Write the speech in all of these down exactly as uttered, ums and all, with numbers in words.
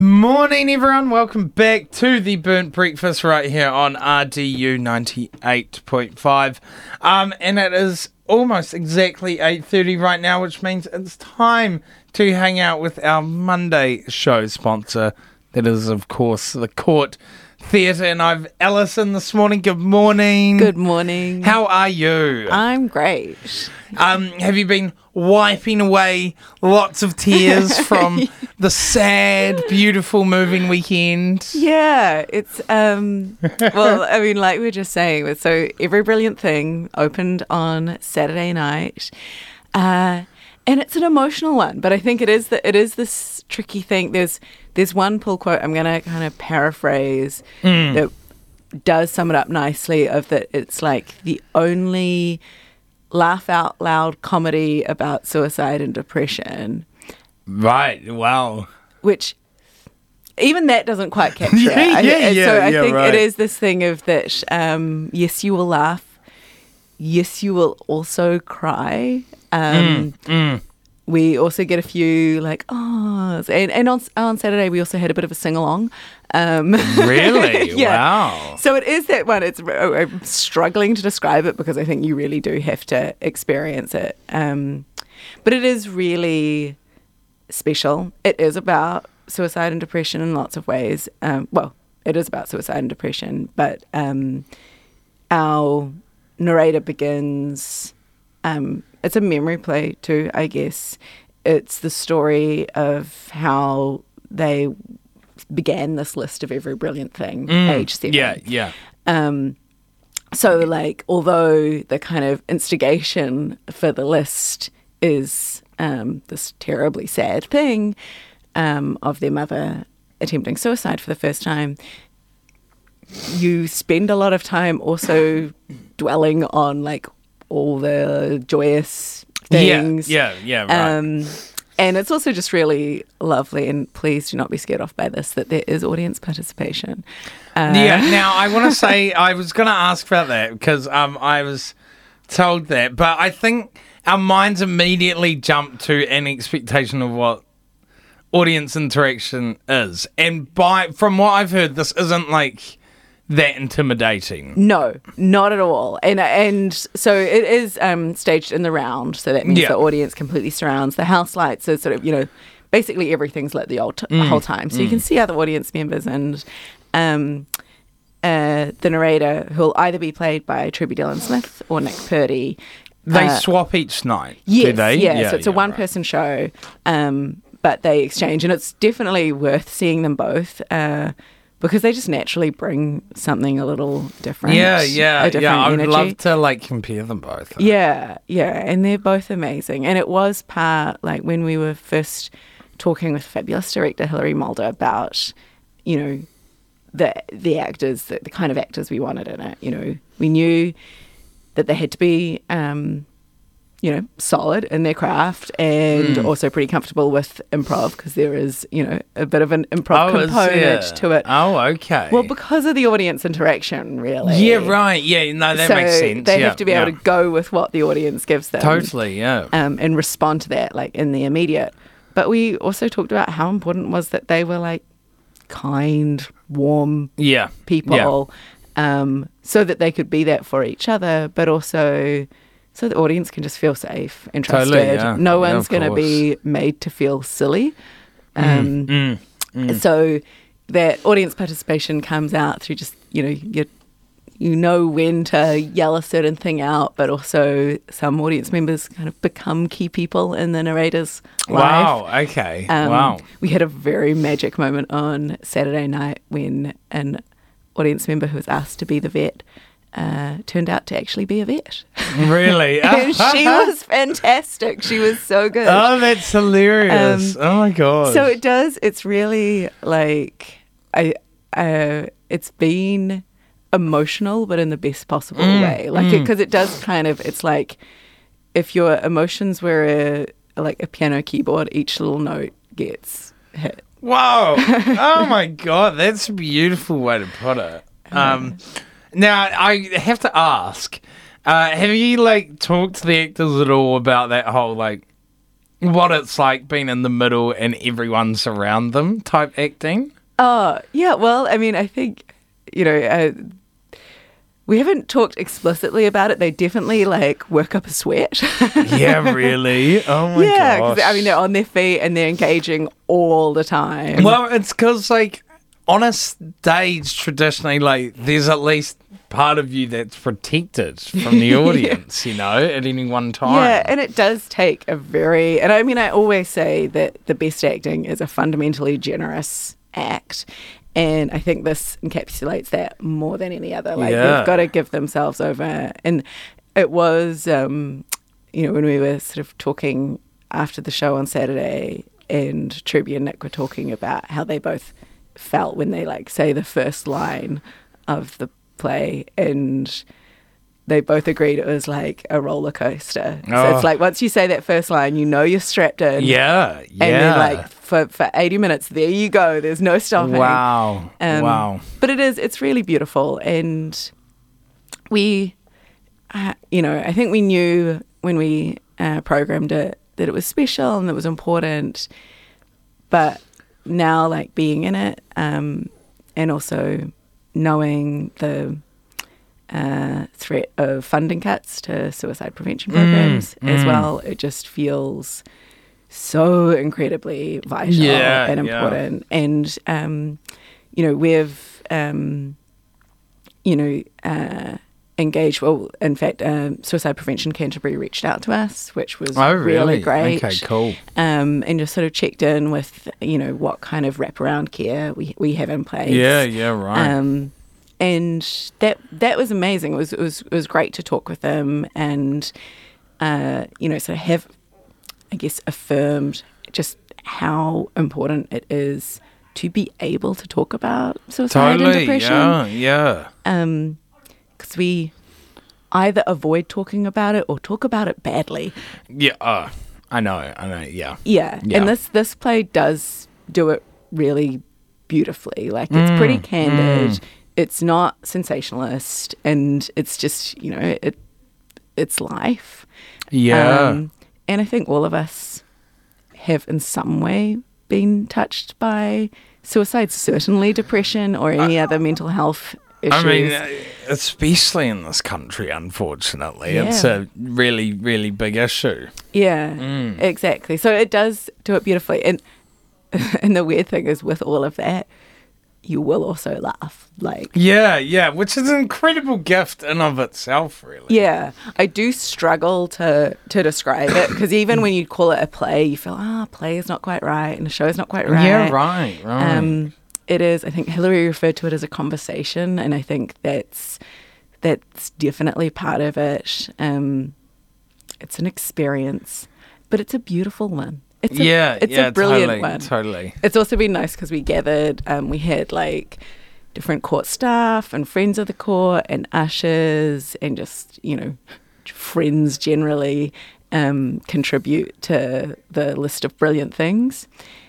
Morning, everyone. Welcome back to the Burnt Breakfast right here on R D U ninety-eight point five. Um, and it is almost exactly eight thirty right now, which means it's time to hang out with our Monday show sponsor. That is, of course, the Court Theatre. And I've Alison this morning. Good morning. Good morning. How are you? I'm great. Um, have you been wiping away lots of tears from the sad, beautiful, moving weekend? Yeah, it's, um, well, I mean, like we were just saying, so Every Brilliant Thing opened on Saturday night, uh, and it's an emotional one, but I think it is the, it is this tricky thing. There's, there's one pull quote I'm going to kind of paraphrase mm. that does sum it up nicely, of that it's like the only laugh out loud comedy about suicide and depression. Right, wow. Which even that doesn't quite capture yeah, it. Yeah, I, yeah, so I yeah, think right. it is this thing of that, um, yes, you will laugh. Yes, you will also cry. Um, mm, mm. We also get a few like, oh, and, and on, on Saturday we also had a bit of a sing-along. Um, really? yeah. Wow. So it is that one. It's I'm struggling to describe it because I think you really do have to experience it. Um, but it is really special. It is about suicide and depression in lots of ways. Um, well, it is about suicide and depression, but um, our narrator begins... Um, it's a memory play too, I guess. It's the story of how they began this list of every brilliant thing, mm, age seven. Yeah, yeah. Um, so, like, although the kind of instigation for the list is um, this terribly sad thing um, of their mother attempting suicide for the first time, you spend a lot of time also dwelling on, like, all the joyous things. Yeah, yeah, yeah, right. Um, and it's also just really lovely, and please do not be scared off by this, that there is audience participation. Uh, yeah, now I want to say, I was going to ask about that because um, I was told that, but I think our minds immediately jump to an expectation of what audience interaction is. And by from what I've heard, this isn't like that intimidating. No, not at all. And and so it is um, staged in the round, so that means yeah. the audience completely surrounds. The house lights are sort of, you know, basically everything's lit the whole, t- mm. whole time. So mm. you can see other audience members, and um, uh, the narrator, who'll either be played by Truby Dillon-Smith or Nick Purdy. They uh, swap each night, yes, do they? Yeah, yeah so it's yeah, a one-person right. show, um, but they exchange, and it's definitely worth seeing them both, uh, because they just naturally bring something a little different. Yeah, yeah, yeah. I would energy. love to like compare them both. Yeah, yeah, and they're both amazing. And it was part, like, when we were first talking with fabulous director Hilary Mulder about, you know, the the actors, the, the kind of actors we wanted in it. You know, we knew that they had to be, um, you know, solid in their craft, and mm. also pretty comfortable with improv, because there is, you know, a bit of an improv oh, component to it. Oh, okay. Well, because of the audience interaction, really. Yeah, right. Yeah, no, that so makes sense. They yeah, have to be yeah. able to go with what the audience gives them. Totally, yeah. Um, and respond to that, like, in the immediate. But we also talked about how important it was that they were, like, kind, warm yeah. people, yeah. um, so that they could be that for each other, but also so the audience can just feel safe and trusted. Totally, yeah. No yeah, one's going to be made to feel silly. Um, mm, mm, mm. So that audience participation comes out through just, you know, you you know when to yell a certain thing out, but also some audience members kind of become key people in the narrator's life. Wow, okay, um, wow. We had a very magic moment on Saturday night when an audience member who was asked to be the vet uh, turned out to actually be a vet. Really? And she was fantastic. She was so good. Oh, that's hilarious. Um, oh, my God. So it does, it's really like, I, uh, it's been emotional, but in the best possible mm, way. Like, mm. because it, it does kind of, it's like if your emotions were a, like a piano keyboard, each little note gets hit. Whoa. Oh, my God. That's a beautiful way to put it. Um, now, I have to ask, uh, have you, like, talked to the actors at all about that whole, like, what it's like being in the middle and everyone's around them type acting? Oh, yeah. Well, I mean, I think, you know, uh, we haven't talked explicitly about it. They definitely like work up a sweat. Yeah, really? Oh my yeah, gosh. because I mean, they're on their feet and they're engaging all the time. Well, it's because like on a stage traditionally, like there's at least part of you that's protected from the audience, you know, at any one time. Yeah, and it does take a very, and I mean, I always say that the best acting is a fundamentally generous act. And I think this encapsulates that more than any other. Like, Yeah. they've got to give themselves over. And it was, um, you know, when we were sort of talking after the show on Saturday, and Truby and Nick were talking about how they both felt when they, like, say the first line of the play, and they both agreed it was like a roller coaster. So Oh. it's like once you say that first line, you know you're strapped in. Yeah, yeah. And then, like, for, for eighty minutes, there you go. There's no stopping. Wow, Um, wow. But it is, it's really beautiful. And we, uh, you know, I think we knew when we uh, programmed it that it was special and it was important. But now, like, being in it um, and also knowing the uh, threat of funding cuts to suicide prevention programs Mm, as mm. well, it just feels so incredibly vital Yeah, and yeah. important. And, um, you know, we've, um, you know, uh, engaged, well, in fact, um, Suicide Prevention Canterbury reached out to us, which was Oh, really? really? great. Okay, cool. Um, and just sort of checked in with, you know, what kind of wraparound care we, we have in place. Yeah, yeah, right. Um, and that that was amazing. It was it was it was great to talk with them and uh, you know, sort of have, I guess, affirmed just how important it is to be able to talk about suicide and Totally, depression. yeah, yeah. Um, because we either avoid talking about it or talk about it badly. Yeah, oh, I know, I know, yeah. Yeah, Yeah. and this this play does do it really beautifully. Like, it's pretty Mm, candid. mm. It's not sensationalist, and it's just, you know, it it's life. Yeah. Um, and I think all of us have in some way been touched by suicide, certainly depression or any other mental health issues. I mean, uh, especially in this country, unfortunately. It's Yeah. a really, really big issue. Yeah, Mm. exactly. So it does do it beautifully. And and the weird thing is, with all of that, you will also laugh. Like, Yeah, yeah, which is an incredible gift in of itself, really. yeah, I do struggle to to describe it, because even when you call it a play, you feel, ah, play is not quite right and the show is not quite right. Yeah, right, right. Um, it is. I think Hilary referred to it as a conversation, and I think that's that's definitely part of it. Um, it's an experience, but it's a beautiful one. It's a, yeah, it's yeah, a brilliant totally, one. totally. It's also been nice because we gathered, um, we had like different court staff and friends of the court and ushers and just, you know, friends generally um, contribute to the list of brilliant things.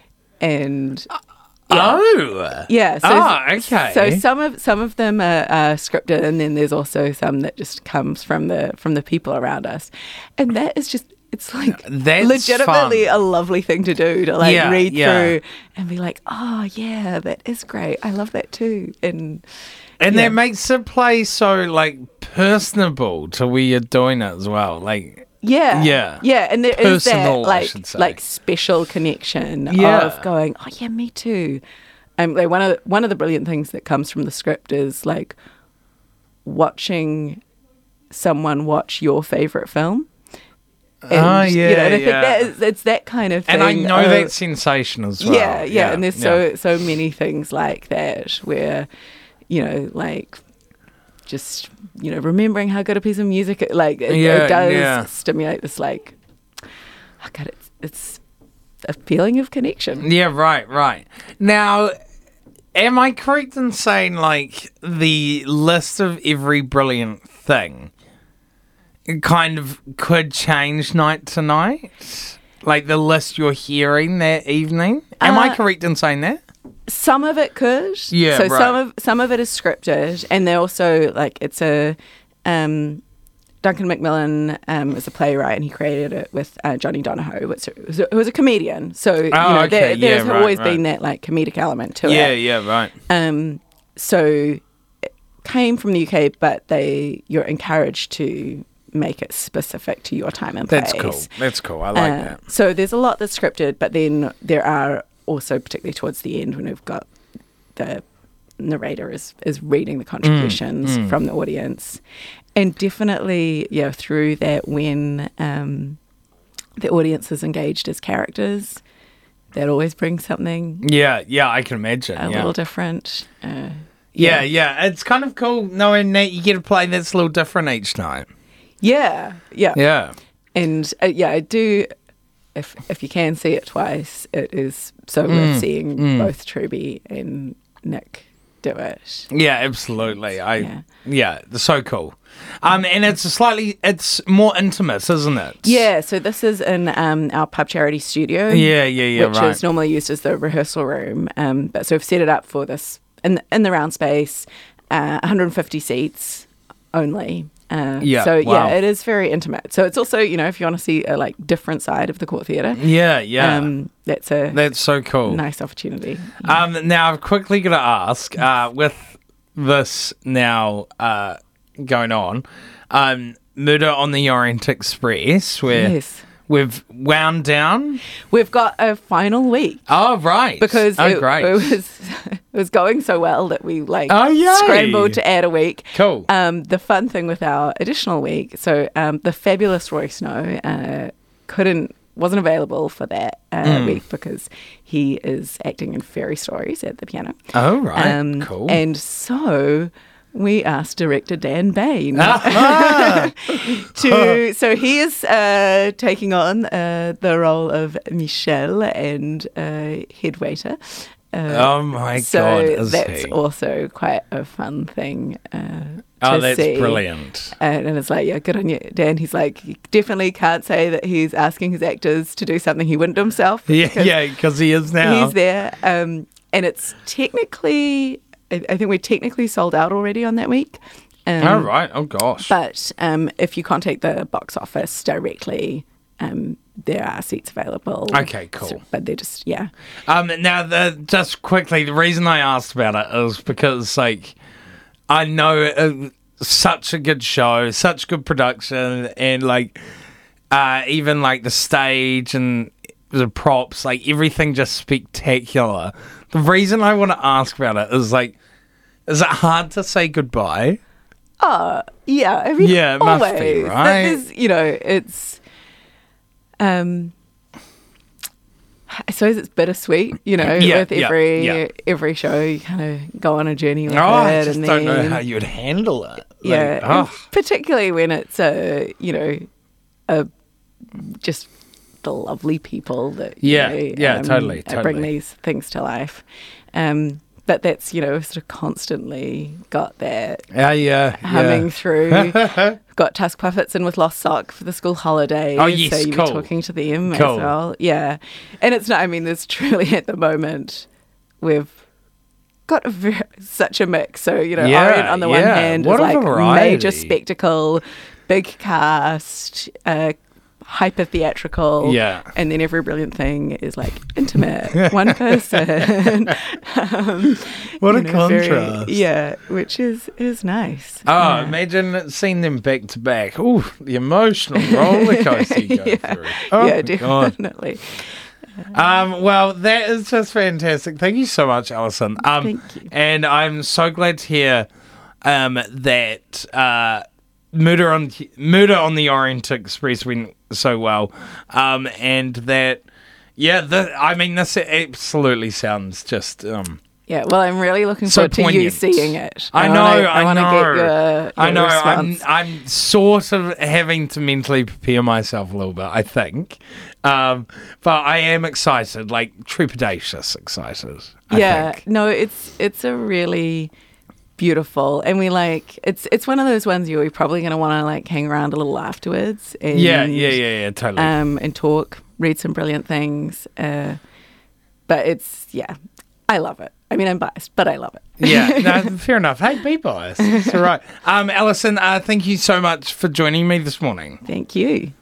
And yeah. Oh! Yeah. So, Ah, okay. So some of some of them are, are scripted, and then there's also some that just comes from the from the people around us, and that is just, it's like That's legitimately fun. a lovely thing to do, to like Yeah, read yeah. through and be like, oh yeah, that is great. I love that too. And And yeah. that makes the play so, like, personable to where you're doing it as well. Like, yeah, Yeah. yeah, and there is that Personal, I like should say. like special connection Yeah. of going, oh yeah, me too. Um, like one of the, one of the brilliant things that comes from the script is like watching someone watch your favorite film. And, Oh, you yeah, know, and I yeah. think that is, it's that kind of thing. and I know of- that sensation as well. Yeah, yeah, and there's yeah. so so many things like that where, you know, like just, you know, remembering how good a piece of music it, like it, Yeah, it does yeah. stimulate this like, oh God, it's it's a feeling of connection. Yeah, right, right. Now, am I correct in saying, like, the list of every brilliant thing kind of could change night to night? Like the list you're hearing that evening? Am I Uh, correct in saying that? Some of it could. Yeah, So right. some of some of it is scripted, and they also like it's a, um, Duncan Macmillan um, is a playwright, and he created it with uh, Johnny Donahoe, which was a, who was a comedian. So you Oh, know, okay. there, Yeah, there's right, always right. been that like comedic element to Yeah, it. yeah, right. Um, so it came from the U K, but they you're encouraged to make it specific to your time and place. That's cool. That's cool. I like Uh, that. So there's a lot that's scripted, but then there are also, particularly towards the end, when we've got the narrator is is reading the contributions mm. from the audience, and definitely, yeah, through that when um, the audience is engaged as characters, that always brings something Yeah, yeah, I can imagine. a yeah. little different. Uh, yeah, yeah. It's kind of cool knowing that you get to play that's a little different each night. yeah, yeah, Yeah. And uh, yeah, I do. If if you can see it twice, it is so worth seeing mm. both Truby and Nick do it. Yeah, absolutely. I Yeah. yeah, they're so cool. Um, and it's a slightly it's more intimate, isn't it? Yeah, so this is in um, our pub charity studio. Yeah, yeah, yeah. which right. is normally used as the rehearsal room. Um, but so we've set it up for this in in the round space, uh, one hundred fifty seats only. Uh, Yeah, So wow. yeah, it is very intimate. So it's also, you know, if you want to see a like different side of the Court Theatre, Yeah, yeah. um, that's a That's so cool. nice opportunity. Um, now I've quickly got to ask, uh, with this now uh, going on, um, Murder on the Orient Express, where Yes. we've wound down. We've got a final week. Oh, right. Because oh, it, great. it was it was going so well that we like Oh, yay. scrambled to add a week. Cool. Um, the fun thing with our additional week, so um, the fabulous Roy Snow uh, couldn't wasn't available for that uh, Mm. week because he is acting in fairy stories at the piano. oh, right. Um, cool. And so we asked director Dan Bain Ah, to. So he is uh, taking on uh, the role of Michel and uh, head waiter. Uh, oh, my so God. Is that's he? also quite a fun thing uh, Oh, to that's see. brilliant. And, and it's like, yeah, good on you, Dan. He's like, you definitely can't say that he's asking his actors to do something he wouldn't do himself. Yeah, because yeah, because he is now. He's there. Um, and it's technically, I, I think we're technically sold out already on that week. Um, oh, right. Oh, gosh. But um, if you contact the box office directly, um, there are seats available. Okay, cool. So- but they're just, yeah. Um, now, the, just quickly, the reason I asked about it is because, like, I know uh, such a good show, such good production, and, like, uh, even, like, the stage and the props, like, everything just spectacular. The reason I want to ask about it is, like, is it hard to say goodbye? Oh, yeah. I mean, Yeah, it must always. be, right? There's, you know, it's, um, I suppose it's bittersweet, you know, Yeah, with yeah, every yeah. every show, you kind of go on a journey with Oh, it. I just and don't know then, how you would handle it. Like, yeah, and oh. particularly when it's a, you know, a just the lovely people that you Yeah, know, yeah, totally, uh, bring totally. these things to life. Um, but that's, you know, sort of constantly got that Yeah, yeah, humming yeah. through. Got Tusk Puffets in with Lost Sock for the school holidays. Oh, yes, so you'll cool. be talking to them Cool. as well. Yeah. And it's not, I mean, there's truly at the moment, we've got a very, such a mix. So, you know, Yeah, Orient on the one yeah. hand What is a like variety. major spectacle, big cast, uh, hyper theatrical. Yeah. And then Every Brilliant Thing is like intimate, one person. um, What a you know, very- contrast. yeah, which is is nice. Oh, Yeah. imagine seeing them back to back. Ooh, the emotional roller coaster you go yeah, through. Oh, yeah, God. definitely. Um, well, that is just fantastic. Thank you so much, Alison. Um, Thank you. And I'm so glad to hear um, that uh, Murder on Murder on the Orient Express went so well, um, and that yeah, the, I mean this absolutely sounds just. Um, Yeah, well, I'm really looking So forward to you poignant. seeing it. I wanna- know, I, I want to know. get your, your I know. I'm response. I'm sort of having to mentally prepare myself a little bit. I think, um, but I am excited, like trepidatious excited. I yeah, think. no, it's it's a really beautiful, and we like it's it's one of those ones you're probably going to want to like hang around a little afterwards. And, Yeah, yeah, yeah, yeah, totally. Um, and talk, read some brilliant things. Uh, but it's yeah, I love it. I mean, I'm biased, but I love it. Yeah, no, fair enough. Hey, be biased. It's all right. Um, Alison, uh, thank you so much for joining me this morning. Thank you.